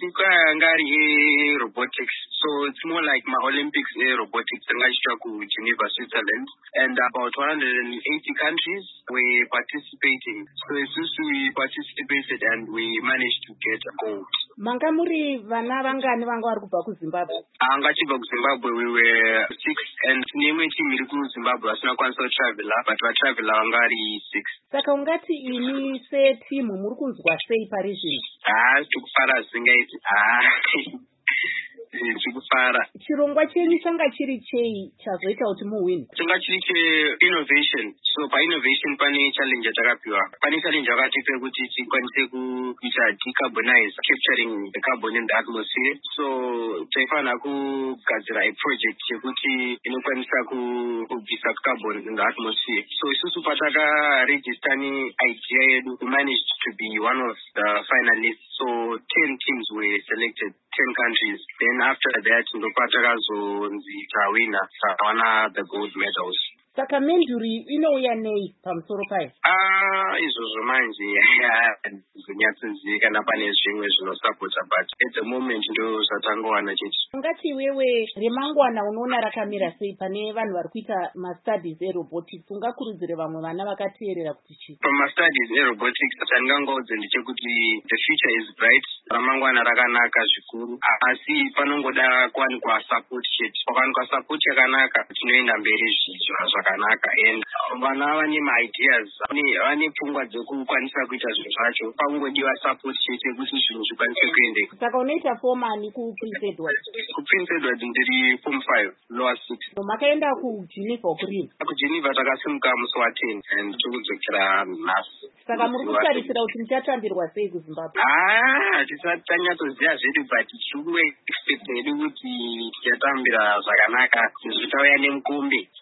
mabhuku anga ari e-robotics, so it's more like ma-Olympics e-robotics angachitwa kuGeneva, Switzerland, and about 180 countries were participating. So we participated and we managed to get gold. Manga muri vana vangani vanga vari kubva kuZimbabwe? Anga chibva kuZimbabwe we were 6, and nemwe team iri kuZimbabwe asina kwanisa kutravela, but vatravela vanga vari 6. Saka ungati ini setimu muri kunzwa sei pari zvino? Tikufara zvingaiti. Tikufara. Chirongwa chenyu changa chiri chei chazoita kuti muwin? Changa chiri che-innovation. So pa-innovation pane challenge yatakapiwa. Pane challenge yakatipa kuti tikwanise kuita decarbonize, capturing the carbon in the atmosphere. So taifana kugadzira a project yekuti inokwanisa kubvisa carbon in the atmosphere. So isusu pataka-register idea yedu, we managed to be one of the finalists. So 10 teams were selected, 10 countries. Then after that, ndopatakazozi tawina, tawana the gold medals. Saka menduri inouya nei pamusoro payo? Izvozvo manje zvinyatsozivikanwa pane zvimwe zvinosapota, but at the moment ndo zvatangowana chete. Ungati wewe remangwana unoona rakamira sei pane vanhu vari kuita mastudies erobotics? Ungakurudzire vamwe vana vakateerera kuti chii? Pamastudies erobotics chandingangoudze ndechekuti the future is bright. Ramangwana rakanaka zvikuru, asi panongoda kuwanikwa support chete. Pakawanikwa support yakanaka tinoenda mberi zvakanaka, and vana vane ma-ideas, vane pfungwa dzekukwanisa kuita zvinhu zvacho. Pangodiwa support chete kuti zvinhu zvikwanise kuendeka. Saka unoita form ani kuPrince Edward? kuPrince Edward ndiri form 5 lower 6. Makaenda kuGeneva kurini? kuGeneva takasimuka musi wa10 and tikudzokera nhasi. Saka muri kutarisira kuti muchatambirwa sei kuZimbabwe? Tisatanyatsoziva zvedu, but tiri kuexpect hedu kuti tichatambira zvakanaka, zvichauya nemukombe.